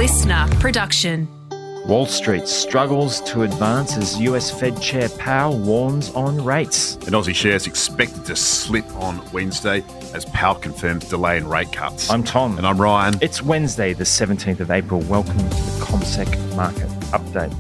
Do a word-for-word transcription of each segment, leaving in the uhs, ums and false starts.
listener production. Wall Street struggles to advance as U S Fed Chair Powell warns on rates. And Aussie shares expected to slip on Wednesday as Powell confirms delay in rate cuts. I'm Tom. And I'm Ryan. It's Wednesday, the seventeenth of April. Welcome to the CommSec Market Update.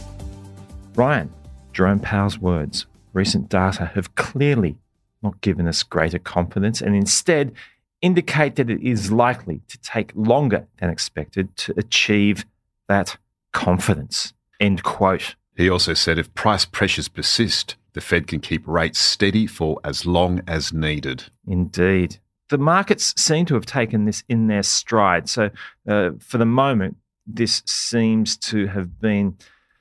Ryan, Jerome Powell's words. Recent data have clearly not given us greater confidence and instead indicate that it is likely to take longer than expected to achieve that confidence. End quote. He also said if price pressures persist, the Fed can keep rates steady for as long as needed. Indeed. The markets seem to have taken this in their stride. So uh, for the moment, this seems to have been,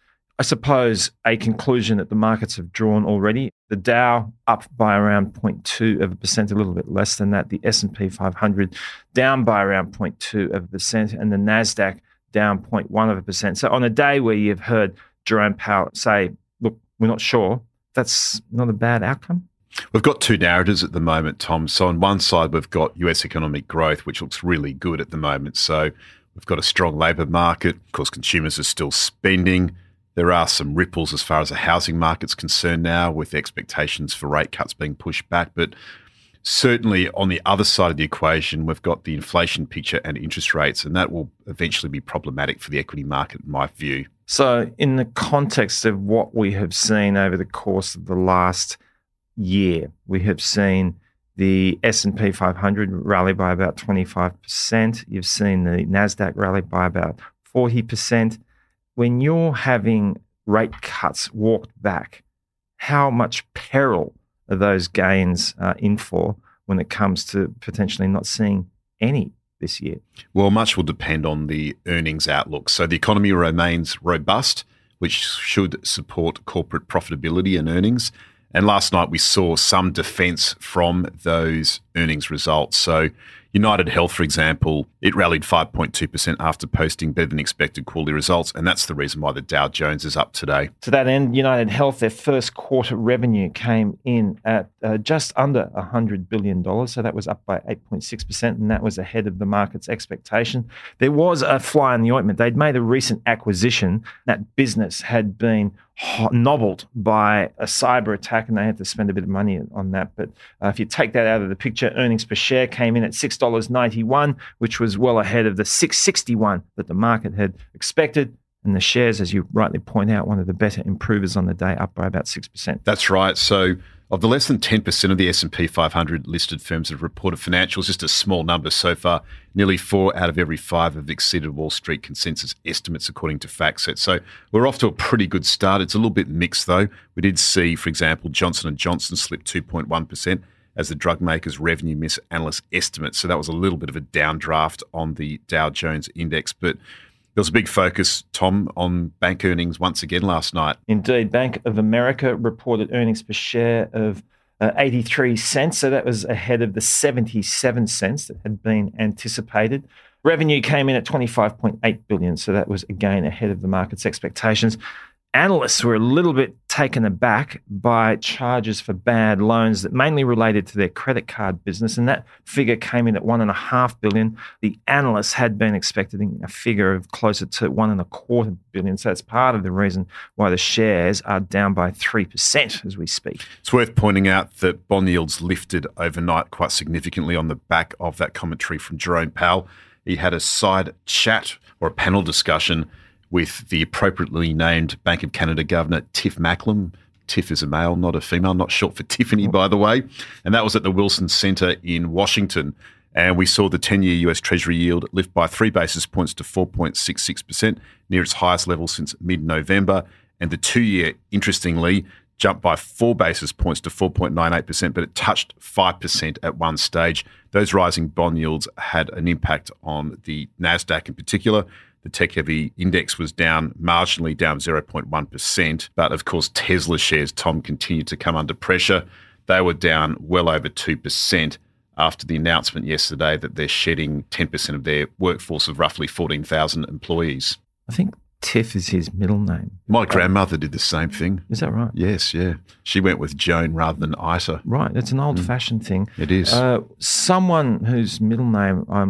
I suppose, a conclusion that the markets have drawn already. The Dow up by around zero point two of a percent, a little bit less than that. The S and P five hundred down by around zero point two of a percent, and the NASDAQ down zero point one of a percent. So on a day where you've heard Jerome Powell say, look, we're not sure, that's not a bad outcome. We've got two narratives at the moment, Tom. So on one side, we've got U S economic growth, which looks really good at the moment. So we've got a strong labour market. Of course, consumers are still spending. There are some ripples as far as the housing market's concerned now, with expectations for rate cuts being pushed back. But certainly on the other side of the equation, we've got the inflation picture and interest rates, and that will eventually be problematic for the equity market, in my view. So in the context of what we have seen over the course of the last year, we have seen the S and P five hundred rally by about twenty-five percent. You've seen the NASDAQ rally by about forty percent. When you're having rate cuts walked back, how much peril are those gains uh, in for when it comes to potentially not seeing any this year? Well, much will depend on the earnings outlook. So the economy remains robust, which should support corporate profitability and earnings. And last night we saw some defence from those earnings results. So United Health, for example, it rallied five point two percent after posting better than expected quarterly results, and that's the reason why the Dow Jones is up today. To that end, United Health, their first quarter revenue came in at uh, just under one hundred billion dollars, so that was up by eight point six percent, and that was ahead of the market's expectation. There was a fly in the ointment. They'd made a recent acquisition. That business had been nobbled by a cyber attack, and they had to spend a bit of money on that. But uh, if you take that out of the picture, earnings per share came in at six dollars ninety-one, which was well ahead of the six dollars sixty-one that the market had expected. And the shares, as you rightly point out, one of the better improvers on the day, up by about six percent. That's right. So of the less than ten percent of the S and P five hundred listed firms that have reported financials, just a small number so far, nearly four out of every five have exceeded Wall Street consensus estimates, according to FactSet. So we're off to a pretty good start. It's a little bit mixed, though. We did see, for example, Johnson and Johnson slip two point one percent as the drug makers' revenue missed analyst estimates. So that was a little bit of a downdraft on the Dow Jones index. But there was a big focus, Tom, on bank earnings once again last night. Indeed. Bank of America reported earnings per share of uh, eighty-three cents. So that was ahead of the seventy-seven cents that had been anticipated. Revenue came in at twenty-five point eight billion dollars. So that was again ahead of the market's expectations. Analysts were a little bit taken aback by charges for bad loans that mainly related to their credit card business, and that figure came in at one and a half billion. The analysts had been expecting a figure of closer to one and a quarter billion. So that's part of the reason why the shares are down by three percent as we speak. It's worth pointing out that bond yields lifted overnight quite significantly on the back of that commentary from Jerome Powell. He had a side chat or a panel discussion with the appropriately named Bank of Canada Governor, Tiff Macklem. Tiff is a male, not a female, not short for Tiffany, by the way. And that was at the Wilson Centre in Washington. And we saw the ten-year U S Treasury yield lift by three basis points to four point six six percent, near its highest level since mid-November. And the two-year, interestingly, jumped by four basis points to four point nine eight percent, but it touched five percent at one stage. Those rising bond yields had an impact on the NASDAQ in particular. The tech-heavy index was down marginally, down zero point one percent. But, of course, Tesla shares, Tom, continued to come under pressure. They were down well over two percent after the announcement yesterday that they're shedding ten percent of their workforce of roughly fourteen thousand employees. I think Tiff is his middle name. My grandmother did the same thing. Is that right? Yes, yeah. She went with Joan rather than Ita. Right. It's an old-fashioned mm. thing. It is. Uh, someone whose middle name I'm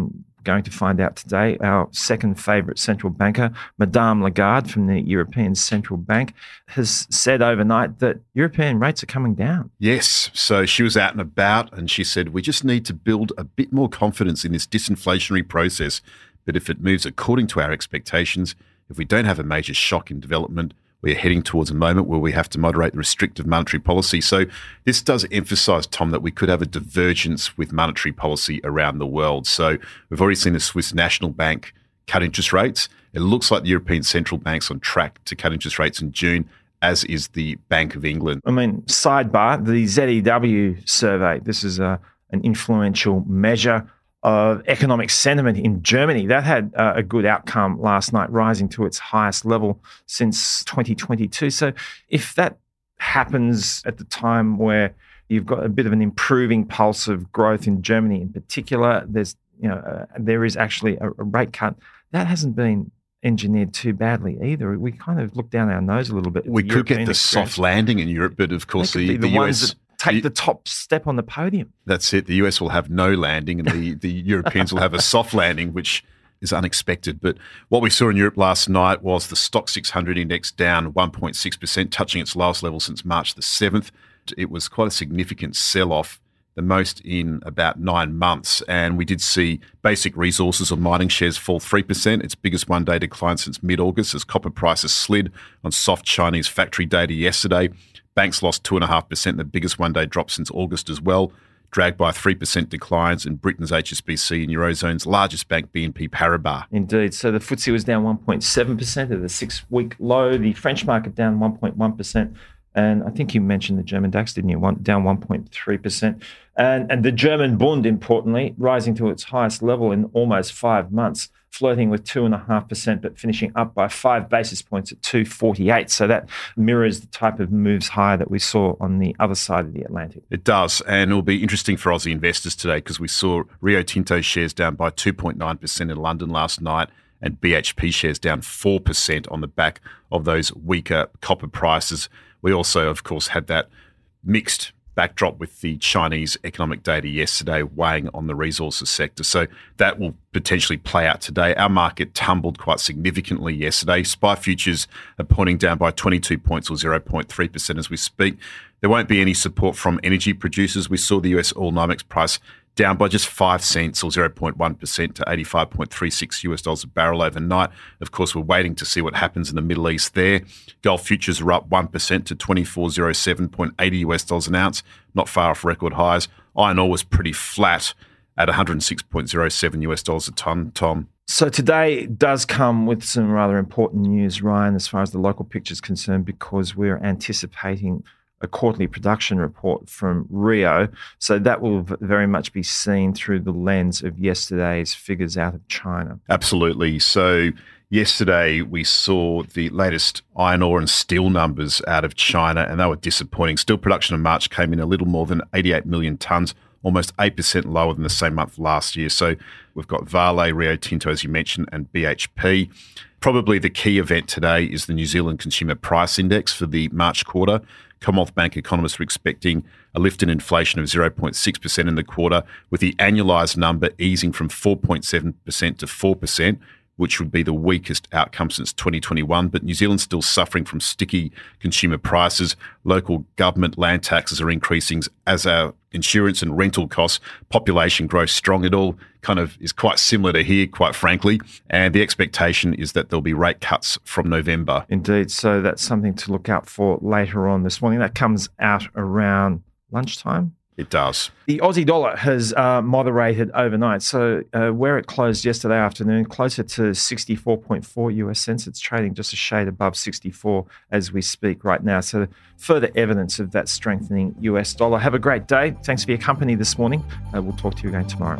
going to find out today. Our second favourite central banker, Madame Lagarde from the European Central Bank, has said overnight that European rates are coming down. Yes. So she was out and about and she said, we just need to build a bit more confidence in this disinflationary process. But if it moves according to our expectations, if we don't have a major shock in development, we're heading towards a moment where we have to moderate the restrictive monetary policy. So this does emphasise, Tom, that we could have a divergence with monetary policy around the world. So we've already seen the Swiss National Bank cut interest rates. It looks like the European Central Bank's on track to cut interest rates in June, as is the Bank of England. I mean, sidebar, the Z E W survey, this is a, an influential measure of economic sentiment in Germany. That had uh, a good outcome last night, rising to its highest level since twenty twenty-two. So if that happens at the time where you've got a bit of an improving pulse of growth in Germany in particular, there's you know uh, there is actually a, a rate cut. That hasn't been engineered too badly either. We kind of look down our nose a little bit. We could European get the experience. soft landing in Europe, but of course They could the, be the, the ones U S... that take the top step on the podium. That's it. The U S will have no landing and the, the Europeans will have a soft landing, which is unexpected. But what we saw in Europe last night was the Stoxx six hundred index down one point six percent, touching its lowest level since March the seventh. It was quite a significant sell-off, the most in about nine months. And we did see basic resources or mining shares fall three percent, its biggest one-day decline since mid-August, as copper prices slid on soft Chinese factory data yesterday. Banks lost two point five percent, the biggest one-day drop since August as well, dragged by three percent declines in Britain's H S B C and Eurozone's largest bank, B N P Paribas. Indeed. So the F T S E was down one point seven percent at the six-week low. The French market down one point one percent. And I think you mentioned the German DAX, didn't you? One, down one point three percent. And, and the German Bund, importantly, rising to its highest level in almost five months, flirting with two point five percent, but finishing up by five basis points at two forty-eight. So that mirrors the type of moves higher that we saw on the other side of the Atlantic. It does, and it'll be interesting for Aussie investors today because we saw Rio Tinto shares down by two point nine percent in London last night and B H P shares down four percent on the back of those weaker copper prices. We also, of course, had that mixed backdrop with the Chinese economic data yesterday weighing on the resources sector. So that will potentially play out today. Our market tumbled quite significantly yesterday. S P Y futures are pointing down by twenty-two points or zero point three percent as we speak. There won't be any support from energy producers. We saw the U S oil NYMEX price down by just five cents or zero point one percent to eighty-five point three six US dollars a barrel overnight. Of course, we're waiting to see what happens in the Middle East there. Gold futures are up one percent to twenty-four oh seven point eight zero US dollars an ounce, not far off record highs. Iron ore was pretty flat at one hundred six point zero seven US dollars a tonne, Tom. So today does come with some rather important news, Ryan, as far as the local picture is concerned, because we're anticipating a quarterly production report from Rio. So that will very much be seen through the lens of yesterday's figures out of China. Absolutely. So yesterday we saw the latest iron ore and steel numbers out of China, and they were disappointing. Steel production in March came in a little more than eighty-eight million tonnes, almost eight percent lower than the same month last year. So we've got Vale, Rio Tinto, as you mentioned, and B H P. Probably the key event today is the New Zealand Consumer Price Index for the March quarter. Commonwealth Bank economists are expecting a lift in inflation of zero point six percent in the quarter, with the annualised number easing from four point seven percent to four percent, which would be the weakest outcome since twenty twenty-one. But New Zealand's still suffering from sticky consumer prices. Local government land taxes are increasing as our insurance and rental costs, population growth strong. It all kind of is quite similar to here, quite frankly. And the expectation is that there'll be rate cuts from November. Indeed. So that's something to look out for later on this morning. That comes out around lunchtime. It does. The Aussie dollar has uh, moderated overnight. So uh, where it closed yesterday afternoon, closer to sixty-four point four US cents. It's trading just a shade above sixty-four as we speak right now. So further evidence of that strengthening U S dollar. Have a great day. Thanks for your company this morning. Uh, we'll talk to you again tomorrow.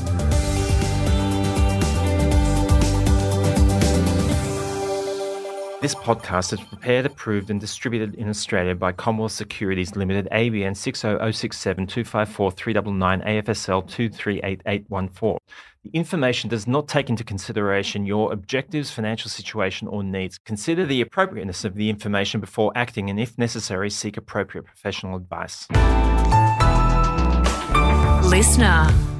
This podcast is prepared, approved and distributed in Australia by Commonwealth Securities Limited, A B N six zero zero six seven two five four three nine nine, A F S L two three eight eight one four. The information does not take into consideration your objectives, financial situation or needs. Consider the appropriateness of the information before acting and, if necessary, seek appropriate professional advice. Listener.